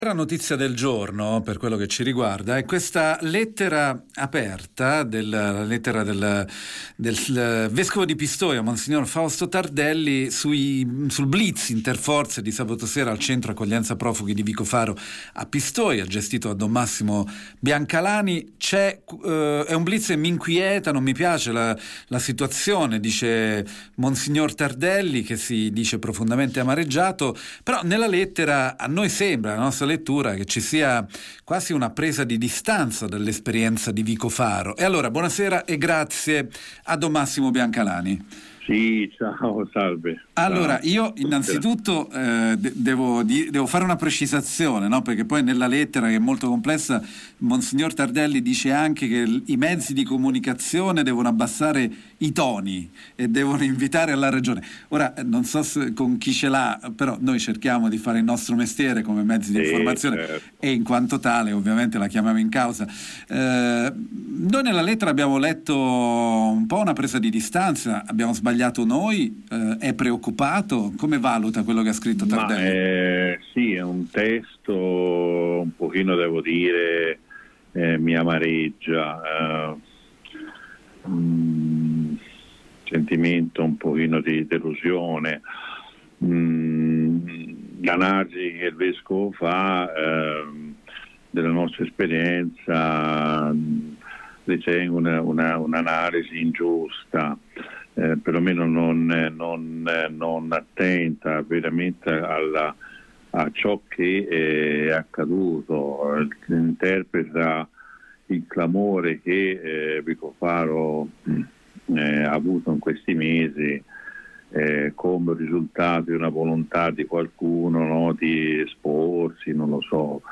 La notizia del giorno, per quello che ci riguarda, è questa lettera aperta, la lettera del vescovo di Pistoia, Monsignor Fausto Tardelli, sul blitz interforze di sabato sera al centro accoglienza profughi di Vicofaro a Pistoia, gestito da Don Massimo Biancalani. È un blitz che mi inquieta, non mi piace la situazione, dice Monsignor Tardelli, che si dice profondamente amareggiato, però nella lettera a noi sembra, la nostra lettura, che ci sia quasi una presa di distanza dall'esperienza di Vicofaro. E allora buonasera e grazie a Don Massimo Biancalani. Sì, ciao, salve. Allora, io innanzitutto devo fare una precisazione, no? Perché poi nella lettera, che è molto complessa, Monsignor Tardelli dice anche che i mezzi di comunicazione devono abbassare i toni e devono invitare alla ragione. Ora, non so con chi ce l'ha, però noi cerchiamo di fare il nostro mestiere come mezzi di informazione, certo. E in quanto tale ovviamente la chiamiamo in causa. Noi nella lettera abbiamo letto un po' una presa di distanza, abbiamo sbagliato noi, è preoccupato, come valuta quello che ha scritto Tardelli? Sì, è un testo un pochino, devo dire, mi amareggia, sentimento un pochino di delusione. L'analisi che il vescovo fa della nostra esperienza ritengo un'analisi ingiusta, perlomeno non attenta veramente a ciò che è accaduto. Interpreta il clamore che Vicofaro ha avuto in questi mesi come risultato di una volontà di qualcuno, no, di esporsi, non lo so.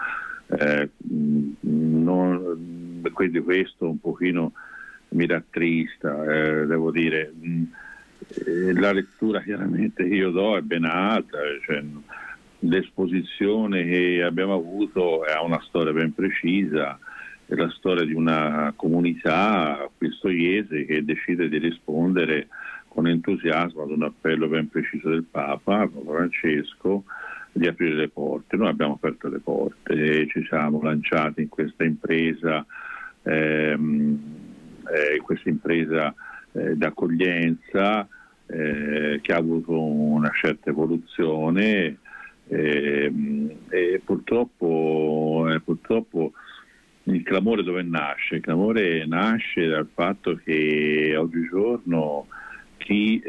Quindi questo un pochino mi rattrista, devo dire. La lettura chiaramente che io do è ben alta, cioè, l'esposizione che abbiamo avuto ha una storia ben precisa, è la storia di una comunità pistoiese che decide di rispondere con entusiasmo ad un appello ben preciso del Papa Francesco di aprire le porte. Noi abbiamo aperto le porte e ci siamo lanciati in questa impresa d'accoglienza che ha avuto una certa evoluzione e purtroppo il clamore dove nasce? Il clamore nasce dal fatto che oggigiorno chi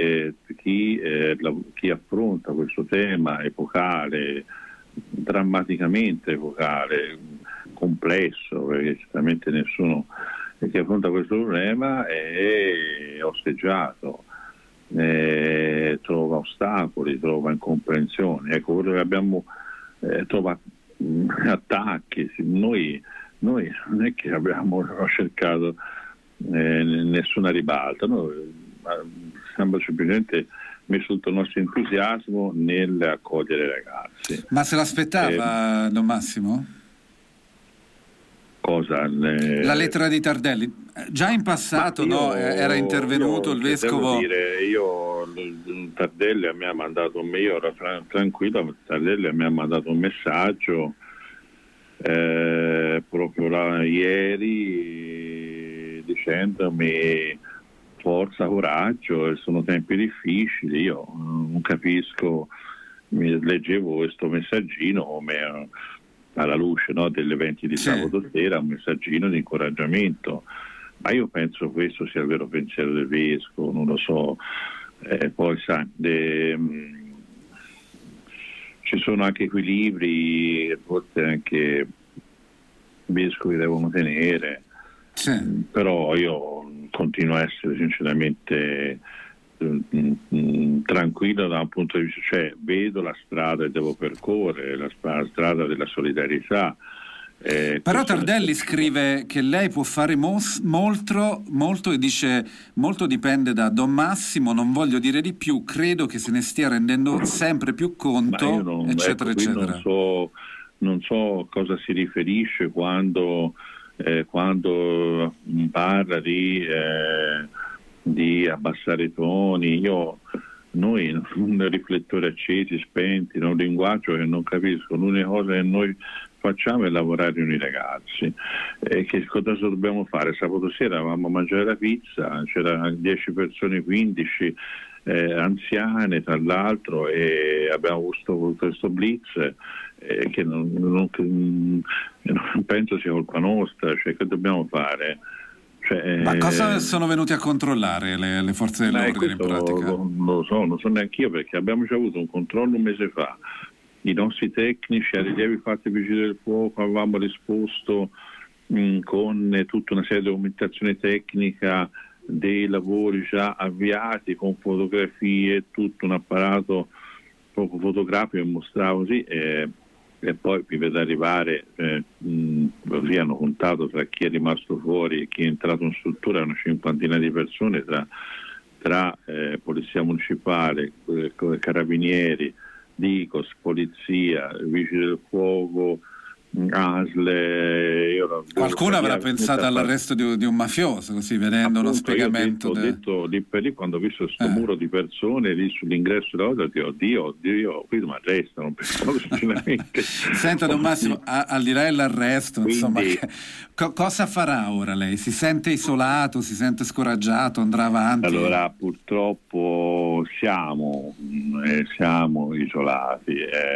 affronta questo tema epocale, drammaticamente epocale, complesso, perché certamente nessuno che affronta questo problema è osteggiato, trova ostacoli, trova incomprensioni. Ecco, quello che abbiamo trovato attacchi. Noi non è che abbiamo cercato nessuna ribalta, noi abbiamo semplicemente messo tutto il nostro entusiasmo nell'accogliere i ragazzi. Ma se l'aspettava Don Massimo? Cosa? La lettera di Tardelli? Già in passato era intervenuto il vescovo. Devo dire, Tardelli mi ha mandato io ero tranquillo, Tardelli mi ha mandato un messaggio proprio ieri dicendomi forza, coraggio, sono tempi difficili. Io non capisco, leggevo questo messaggino come alla luce, no, degli eventi di sabato sera, un messaggino di incoraggiamento, ma io penso questo sia il vero pensiero del vescovo, non lo so. Poi sai, ci sono anche equilibri, forse anche i vescovi devono tenere, però io continuo a essere sinceramente tranquillo da un punto di vista, cioè vedo la strada che devo percorrere, la strada della solidarietà. Però Tardelli scrive che lei può fare molto e dice molto dipende da Don Massimo, non voglio dire di più, credo che se ne stia rendendo sempre più conto, eccetera eccetera. Non so cosa si riferisce quando parla di abbassare i toni. Noi un riflettori accesi, spenti, un linguaggio che non capisco. L'unica cosa che noi facciamo è lavorare con i ragazzi. Che cosa dobbiamo fare? Sabato sera avevamo a mangiare la pizza, c'erano 10 persone, 15 anziane tra l'altro, e abbiamo avuto questo blitz che non penso sia colpa nostra, cioè, che dobbiamo fare? Ma cosa sono venuti a controllare le forze dell'ordine in pratica? Non lo so neanche io, perché abbiamo già avuto un controllo un mese fa. I nostri tecnici ai rilievi fatti ai vigili del fuoco avevamo risposto con tutta una serie di documentazione tecnica dei lavori già avviati, con fotografie, tutto un apparato poco fotografico che mostrava così, e poi mi vede arrivare, così hanno contato tra chi è rimasto fuori e chi è entrato in struttura una cinquantina di persone tra polizia municipale, carabinieri, Digos, polizia, vigili del fuoco, ASL. Qualcuno avrà pensato all'arresto di un mafioso, così vedendo uno spiegamento. Ho detto lì per lì, quando ho visto questo muro di persone lì sull'ingresso della cosa, Dio, qui mi arrestano, sinceramente. Senta Don Massimo, al di là dell'arresto, insomma, cosa farà ora lei? Si sente isolato, si sente scoraggiato, andrà avanti? Allora, purtroppo siamo isolati,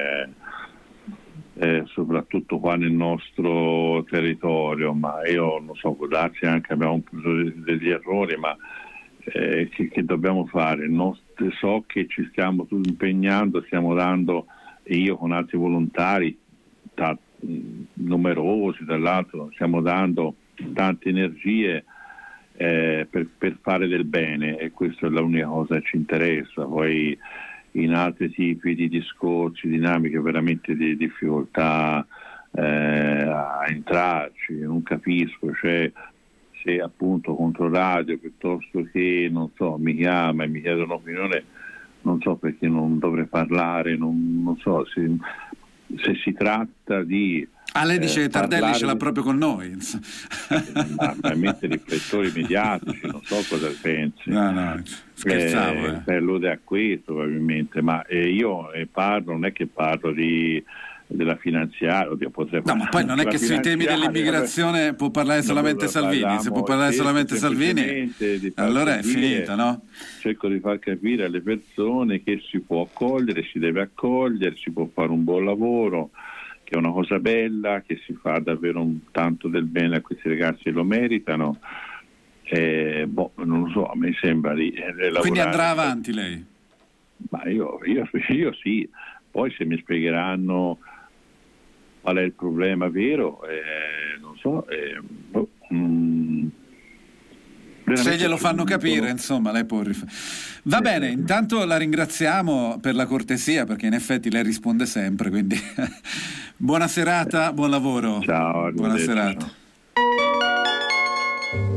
soprattutto qua nel nostro territorio, ma io non so, può darsi anche abbiamo degli errori, ma che dobbiamo fare? So che ci stiamo impegnando, stiamo dando, e io con altri volontari numerosi, dall'altro stiamo dando tante energie per fare del bene, e questa è l'unica cosa che ci interessa. Poi in altri tipi di discorsi, dinamiche veramente di difficoltà a entrarci, non capisco, cioè se appunto Controradio piuttosto che, non so, mi chiama e mi chiede un'opinione, non so perché non dovrei parlare, non so se si tratta di... lei dice Tardelli ce l'ha proprio con noi. Mette riflettori mediatici, non so cosa pensi. No, scherzavo. Allude a questo probabilmente, ma io parlo, non è che parlo della finanziaria, ma poi non è che sui temi dell'immigrazione può parlare solamente Salvini, se può parlare solamente Salvini allora è finita, no? Cerco di far capire alle persone che si può accogliere, si deve accogliere, si può fare un buon lavoro, che è una cosa bella, che si fa davvero tanto del bene a questi ragazzi che lo meritano. Non lo so, a me sembra di lavorare. Quindi andrà avanti lei? Ma io sì, poi se mi spiegheranno qual è il problema vero, non so. Se glielo fanno capire, insomma, lei può Va bene, intanto la ringraziamo per la cortesia, perché in effetti lei risponde sempre, quindi buona serata, buon lavoro. Ciao. Buona serata.